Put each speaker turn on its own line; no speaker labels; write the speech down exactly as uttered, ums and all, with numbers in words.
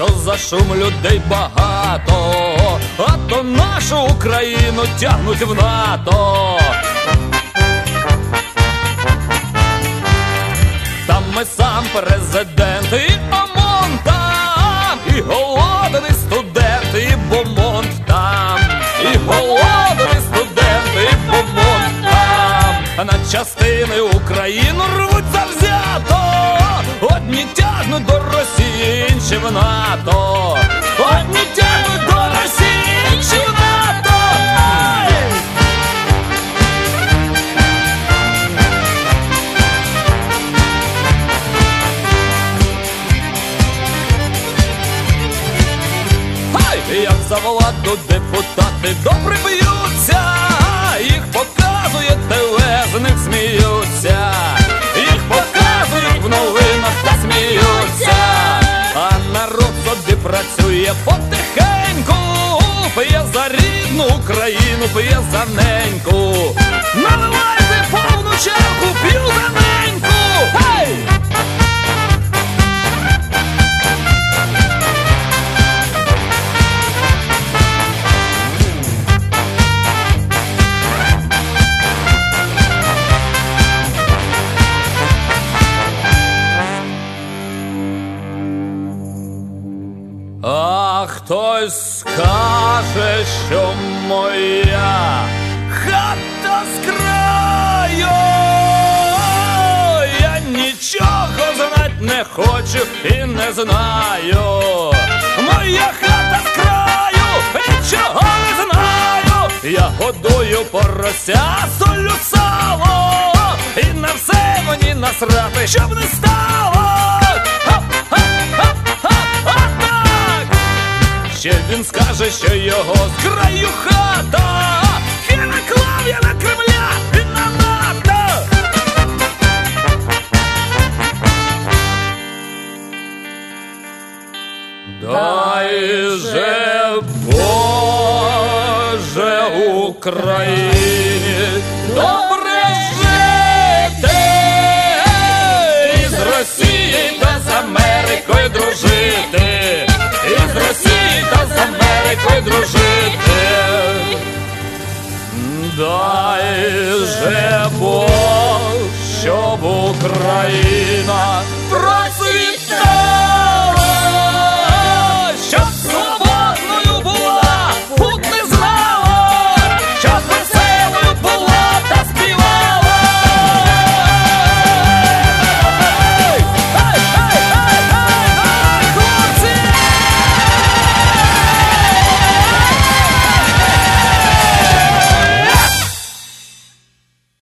то за шум людей багато, а то нашу Україну тягнуть в НАТО. Там ми сам президент, і ОМОН там, і голодний студент, і бомонд там, і голодний студент, і бомонд там. На частини Україну рвуть завзято, одні тягнуть до Росії, інші в НАТО. Одні тягнуть до Росії, інші в НАТО. Як за владу депутати добре б'ються, їх показує ТВ, з них сміються, їх показують в новинах та сміються, а народ собі працює потихеньку, п'є за рідну Україну, п'є за неньку. Наливайте повну чарку, п'ю за неньку. Гей! А хтось скаже, що моя хата з краю, я нічого знать не хочу і не знаю. Моя хата з краю, нічого не знаю. Я годую порося, солю сало, і на все мені насрати, щоб не стало. Ще він скаже, що його з краю хата, і наклав я на Кремля, і на НАТО. Дай же Боже Україні добре жити, і з Росією та з Америкою дружити, і з Росією та з Америкою дружити. Дай же Бог, щоб Україна просила